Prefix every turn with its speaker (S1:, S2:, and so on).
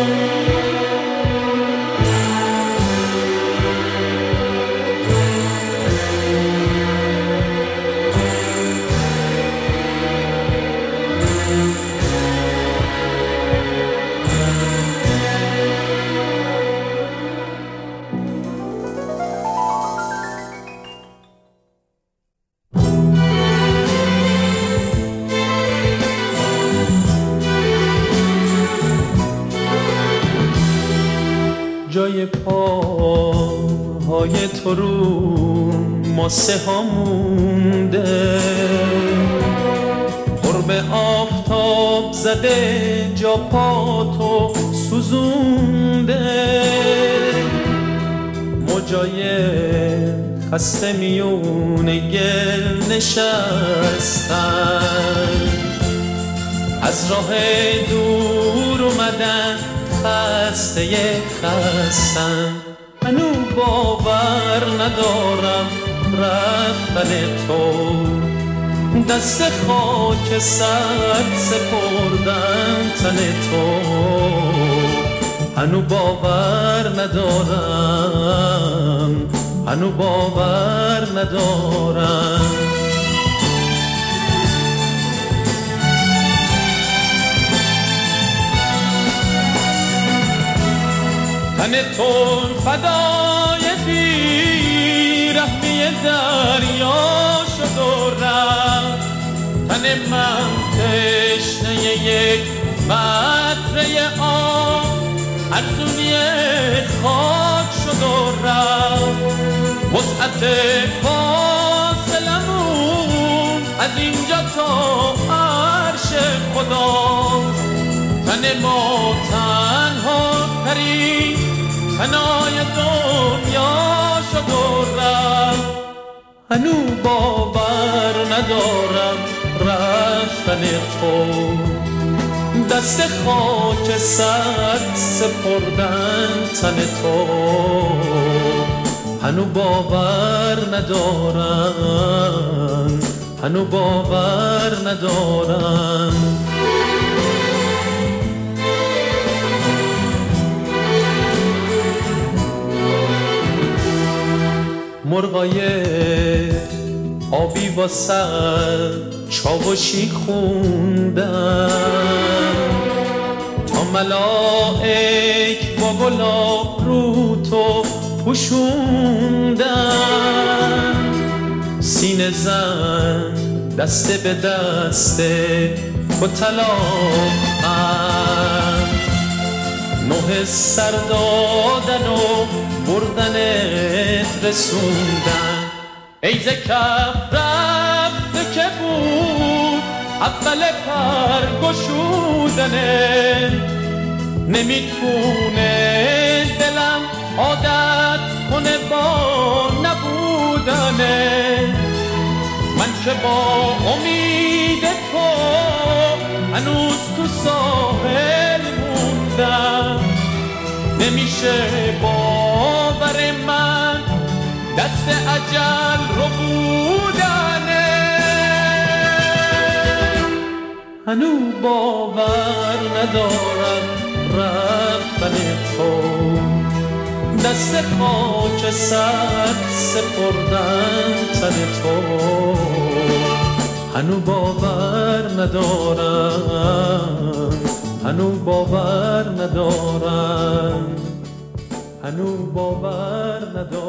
S1: جای پاهای تو رو ماسه ها مونده، قرب آفتاب زده جا پا تو سوزونده، موجای خسته میون گل نشستن، از راه دور اومدن خسته خستم. منو باور ندارم رفتن تو، دست خاک سر سپردن تن تو، منو باور ندارم، منو باور ندارم. تن تو فدای بی‌رحمی دریا شد و رفت، تن من تشنه یک قطره آب ارزونی خاک شد و رفت. وسعت فاصلمون از اینجا تا عرش خداست، تن ما تنها ترین تنهای دنیا شد و رفت. هنو باور ندارم رفتن تو، دست خاک سر سپردن تن تو، هنو باور ندارم، هنو باور ندارم. مرغای آبی واسه چاوشی خوندن، تا ملائک با گلاب رو تو پوشوندن. سینه زن دسته به دسته با طلاقن، نوح سر دادن و بردنت رسوندن. ای ز کف رفته که بود اول پر گشودنه، نمیتونه دلم عادت کنه با نبودنه. من که با امید تو هنوز تو ساحل موندم، نمیشه باور من دست اجل رو بودنه. هنو باور ندارم رفتن تو، دست خاک سر سپردن تن تو، هنو باور ندارم، هنو باور ندارم، هنو باور ندارم.